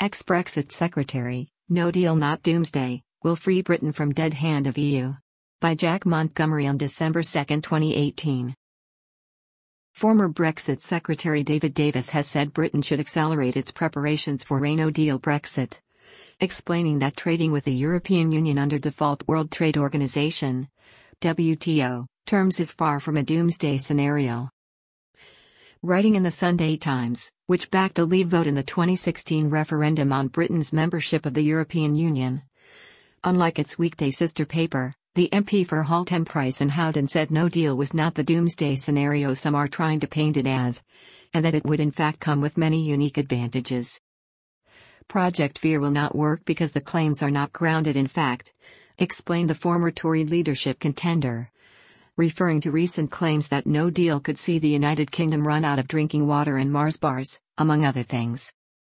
Ex-Brexit Secretary, "No deal not doomsday, will free Britain from dead hand of EU." By Jack Montgomery on December 2, 2018. Former Brexit Secretary David Davis has said Britain should accelerate its preparations for a no-deal Brexit, explaining that trading with the European Union under default World Trade Organization (WTO) terms is far from a doomsday scenario. Writing in the Sunday Times, which backed a Leave vote in the 2016 referendum on Britain's membership of the European Union, unlike its weekday sister paper, the MP for Haltham Price and Howden said no deal was not the doomsday scenario some are trying to paint it as, and that it would in fact come with many unique advantages. Project Fear will not work because the claims are not grounded in fact, explained the former Tory leadership contender, referring to recent claims that no deal could see the United Kingdom run out of drinking water and Mars bars, among other things.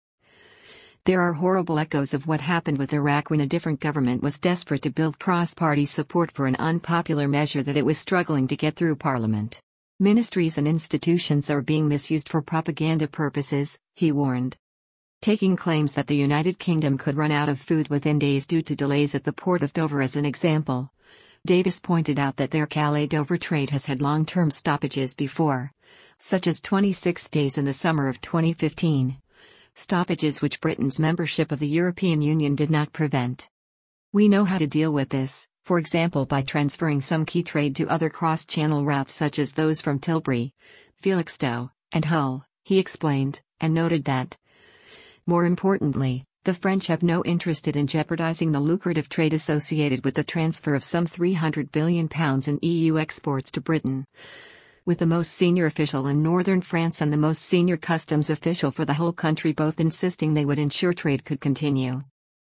There are horrible echoes of what happened with Iraq when a different government was desperate to build cross-party support for an unpopular measure that it was struggling to get through Parliament. Ministries and institutions are being misused for propaganda purposes, he warned. Taking claims that the United Kingdom could run out of food within days due to delays at the port of Dover as an example, Davis pointed out that their Calais-Dover trade has had long-term stoppages before, such as 26 days in the summer of 2015. Stoppages which Britain's membership of the European Union did not prevent. "We know how to deal with this, for example by transferring some key trade to other cross-channel routes such as those from Tilbury, Felixstowe, and Hull," he explained, and noted that, more importantly, the French have no interest in jeopardizing the lucrative trade associated with the transfer of some £300 billion in EU exports to Britain, with the most senior official in northern France and the most senior customs official for the whole country both insisting they would ensure trade could continue.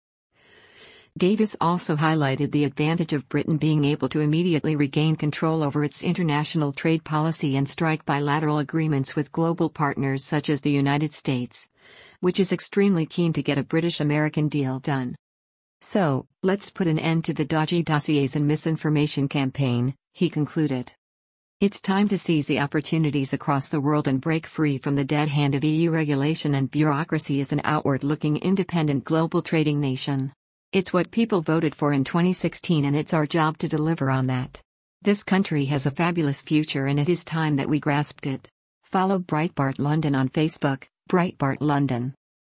Davis also highlighted the advantage of Britain being able to immediately regain control over its international trade policy and strike bilateral agreements with global partners such as the United States, which is extremely keen to get a British-American deal done. "So, let's put an end to the dodgy dossiers and misinformation campaign," he concluded. "It's time to seize the opportunities across the world and break free from the dead hand of EU regulation and bureaucracy as an outward-looking independent global trading nation. It's what people voted for in 2016 and it's our job to deliver on that. This country has a fabulous future and it is time that we grasped it." Follow Breitbart London on Facebook, Breitbart London.